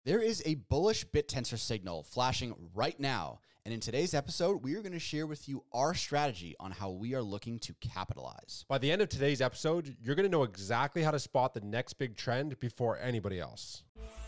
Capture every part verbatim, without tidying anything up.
There is a bullish BitTensor signal flashing right now, and in today's episode, we are going to share with you our strategy on how we are looking to capitalize. By the end of today's episode, you're going to know exactly how to spot the next big trend before anybody else.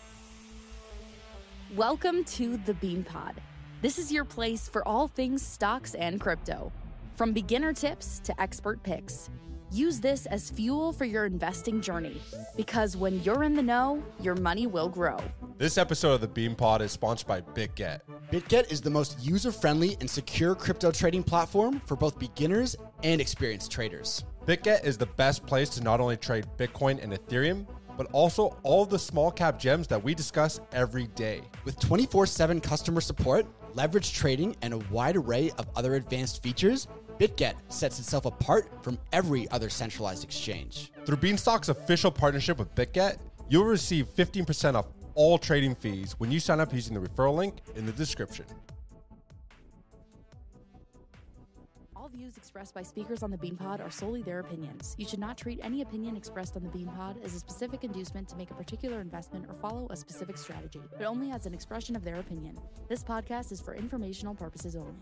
Welcome to the Bean Pod. This is your place for all things stocks and crypto. From beginner tips to expert picks. Use this as fuel for your investing journey, because when you're in the know, your money will grow. This episode of the Bean Pod is sponsored by BitGet. BitGet is the most user-friendly and secure crypto trading platform for both beginners and experienced traders. BitGet is the best place to not only trade Bitcoin and Ethereum, but also all the small cap gems that we discuss every day. With twenty-four seven customer support, leverage trading, and a wide array of other advanced features, BitGet sets itself apart from every other centralized exchange. Through Beanstalk's official partnership with BitGet, you'll receive fifteen percent off all trading fees when you sign up using the referral link in the description. All views expressed by speakers on the Bean Pod are solely their opinions. You should not treat any opinion expressed on the Bean Pod as a specific inducement to make a particular investment or follow a specific strategy, but only as an expression of their opinion. This podcast is for informational purposes only.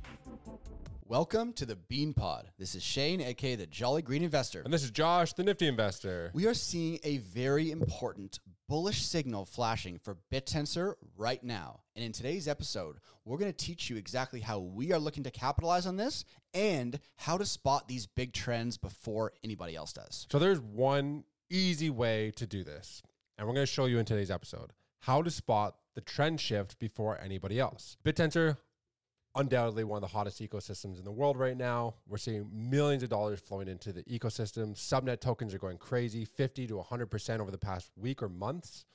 Welcome to the Bean Pod. This is Shane, aka the Jolly Green Investor. And this is Josh, the Nifty Investor. We are seeing a very important bullish signal flashing for BitTensor right now. And in today's episode, we're going to teach you exactly how we are looking to capitalize on this and how to spot these big trends before anybody else does. So there's one easy way to do this, and we're going to show you in today's episode how to spot the trend shift before anybody else. BitTensor, undoubtedly one of the hottest ecosystems in the world right now. We're seeing millions of dollars flowing into the ecosystem. Subnet tokens are going crazy, fifty to one hundred percent over the past week or months.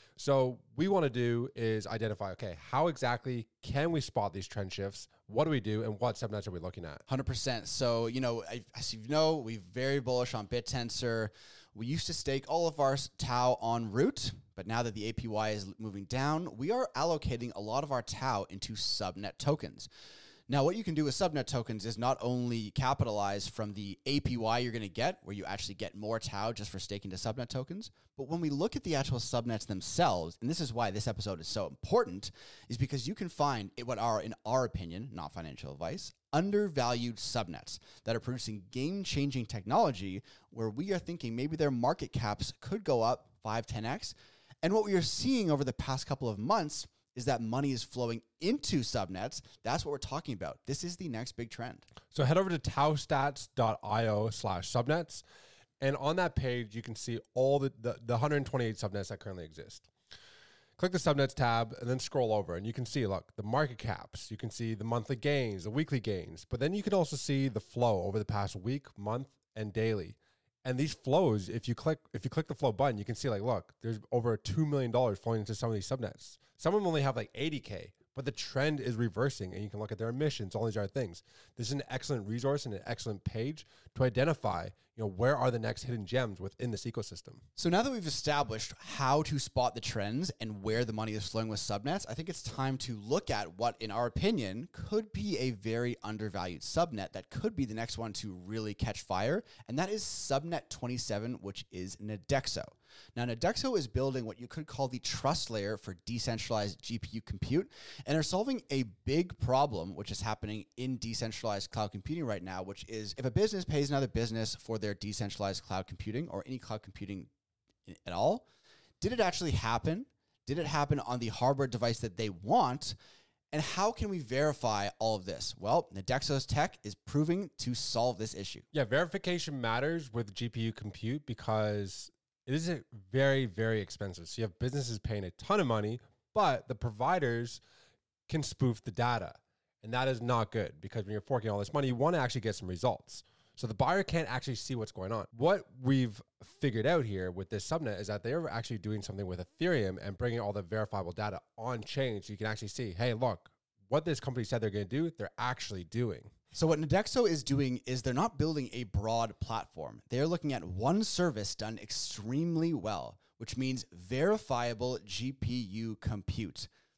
So we want to do is identify, okay, how exactly can we spot these trend shifts? What do we do, and what subnets are we looking at? one hundred percent. So, you know, as you know, we're very bullish on BitTensor. We used to stake all of our T A U on Root, but now that the A P Y is moving down, we are allocating a lot of our T A U into subnet tokens. Now, what you can do with subnet tokens is not only capitalize from the A P Y you're going to get, where you actually get more T A U just for staking to subnet tokens, but when we look at the actual subnets themselves, and this is why this episode is so important, is because you can find what are, in our opinion, not financial advice, undervalued subnets that are producing game-changing technology where we are thinking maybe their market caps could go up five, ten x. And what we are seeing over the past couple of months is that money is flowing into subnets. That's what we're talking about. This is the next big trend. So head over to taustats.io slash subnets. And on that page, you can see all the, the, the one hundred twenty-eight subnets that currently exist. Click the subnets tab and then scroll over, and you can see, look, the market caps. You can see the monthly gains, the weekly gains, but then you can also see the flow over the past week, month, and daily. And these flows, if you click if you click the flow button, you can see, like, look, there's over two million dollars flowing into some of these subnets. Some of them only have like eighty K, but the trend is reversing, and you can look at their emissions, all these other things. This is an excellent resource and an excellent page to identify, you know, where are the next hidden gems within this ecosystem. So now that we've established how to spot the trends and where the money is flowing with subnets, I think it's time to look at what, in our opinion, could be a very undervalued subnet that could be the next one to really catch fire, and that is Subnet twenty-seven, which is Nadexo. Now, Nadexo is building what you could call the trust layer for decentralized G P U compute, and are solving a big problem which is happening in decentralized cloud computing right now, which is if a business pays another business for their decentralized cloud computing or any cloud computing at all, did it actually happen? Did it happen on the hardware device that they want? And how can we verify all of this? Well, Nadexo's tech is proving to solve this issue. Yeah, verification matters with G P U compute because it is very, very expensive. So you have businesses paying a ton of money, but the providers can spoof the data. And that is not good, because when you're forking all this money, you want to actually get some results. So the buyer can't actually see what's going on. What we've figured out here with this subnet is that they're actually doing something with Ethereum and bringing all the verifiable data on chain, so you can actually see, hey, look, what this company said they're going to do, they're actually doing. So what Nadexo is doing is they're not building a broad platform. They're looking at one service done extremely well, which means verifiable G P U compute.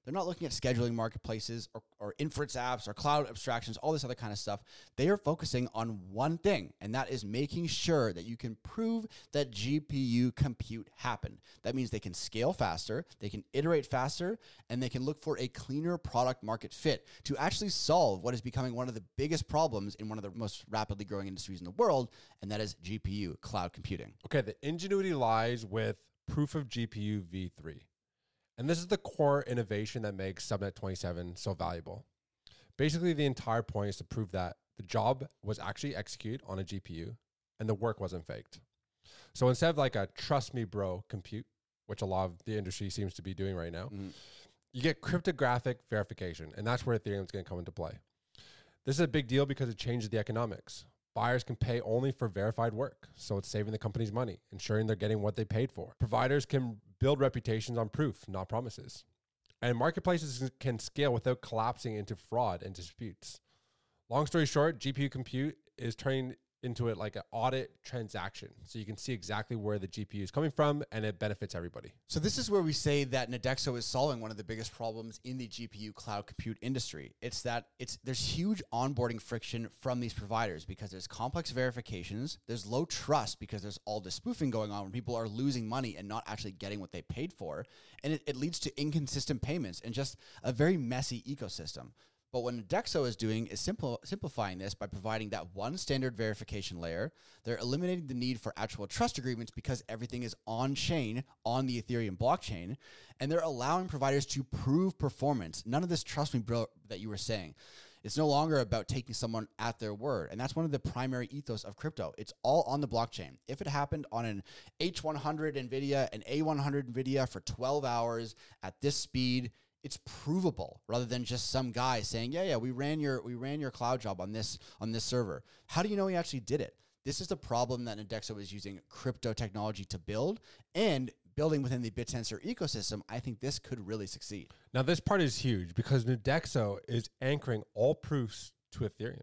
They're not looking at scheduling marketplaces or, or inference apps or cloud abstractions, all this other kind of stuff. They are focusing on one thing, and that is making sure that you can prove that G P U compute happened. That means they can scale faster, they can iterate faster, and they can look for a cleaner product market fit to actually solve what is becoming one of the biggest problems in one of the most rapidly growing industries in the world, and that is G P U, cloud computing. Okay, the ingenuity lies with proof of G P U v three. And this is the core innovation that makes Subnet twenty-seven so valuable. Basically, the entire point is to prove that the job was actually executed on a G P U and the work wasn't faked. So instead of like a trust me bro compute, which a lot of the industry seems to be doing right now, mm-hmm. you get cryptographic verification, and that's where Ethereum is going to come into play. This is a big deal because it changes the economics. Buyers can pay only for verified work, so it's saving the companies money, ensuring they're getting what they paid for. Providers can build reputations on proof, not promises. And marketplaces can scale without collapsing into fraud and disputes. Long story short, G P U compute is turning into it like an audit transaction. So you can see exactly where the G P U is coming from, and it benefits everybody. So this is where we say that Nadexo is solving one of the biggest problems in the G P U cloud compute industry. It's that it's there's huge onboarding friction from these providers because there's complex verifications, there's low trust because there's all this spoofing going on when people are losing money and not actually getting what they paid for. And it, it leads to inconsistent payments and just a very messy ecosystem. But what Nadexo is doing is simple, simplifying this by providing that one standard verification layer. They're eliminating the need for actual trust agreements because everything is on-chain on the Ethereum blockchain. And they're allowing providers to prove performance. None of this trust me bro that you were saying. It's no longer about taking someone at their word. And that's one of the primary ethos of crypto. It's all on the blockchain. If it happened on an H one hundred NVIDIA, an A one hundred NVIDIA for twelve hours at this speed, it's provable rather than just some guy saying, yeah, yeah, we ran your we ran your cloud job on this on this server. How do you know he actually did it? This is the problem that Nadexo is using crypto technology to build, and building within the BitTensor ecosystem. I think this could really succeed. Now, this part is huge because Nadexo is anchoring all proofs to Ethereum.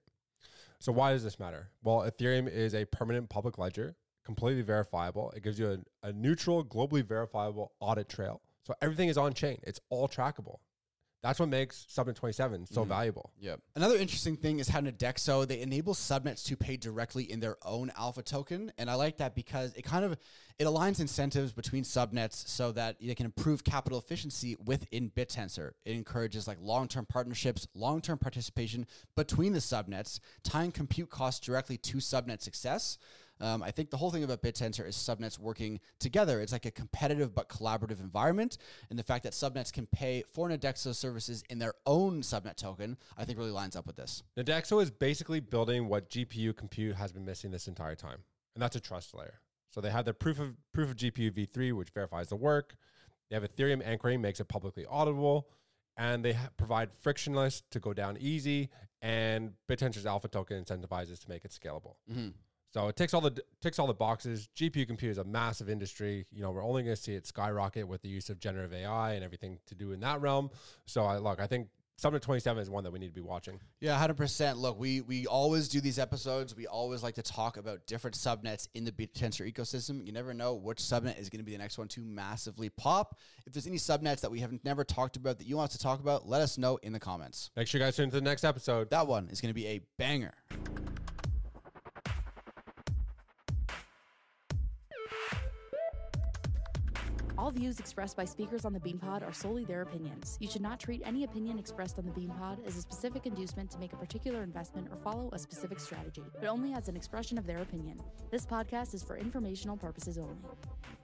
So why does this matter? Well, Ethereum is a permanent public ledger, completely verifiable. It gives you a, a neutral, globally verifiable audit trail. So everything is on chain. It's all trackable. That's what makes Subnet twenty-seven so mm-hmm. valuable. Yep. Another interesting thing is how Nadexo, they enable subnets to pay directly in their own alpha token. And I like that because it kind of, it aligns incentives between subnets so that they can improve capital efficiency within BitTensor. It encourages like long-term partnerships, long-term participation between the subnets, tying compute costs directly to subnet success. Um, I think the whole thing about BitTensor is subnets working together. It's like a competitive but collaborative environment. And the fact that subnets can pay for Nadexo services in their own subnet token, I think really lines up with this. Nadexo is basically building what G P U compute has been missing this entire time. And that's a trust layer. So they have their proof of proof of G P U v three, which verifies the work. They have Ethereum anchoring, makes it publicly auditable. And they ha- provide frictionless to go down easy. And BitTensor's alpha token incentivizes to make it scalable. Mm-hmm. So it ticks all the ticks all the boxes. G P U compute is a massive industry. You know, we're only going to see it skyrocket with the use of generative A I and everything to do in that realm. So I look, I think Subnet twenty-seven is one that we need to be watching. Yeah, one hundred percent. Look, we we always do these episodes. We always like to talk about different subnets in the BitTensor ecosystem. You never know which subnet is going to be the next one to massively pop. If there's any subnets that we haven't never talked about that you want us to talk about, let us know in the comments. Make sure you guys tune into the next episode. That one is going to be a banger. All views expressed by speakers on the BeanPod are solely their opinions. You should not treat any opinion expressed on the BeanPod as a specific inducement to make a particular investment or follow a specific strategy, but only as an expression of their opinion. This podcast is for informational purposes only.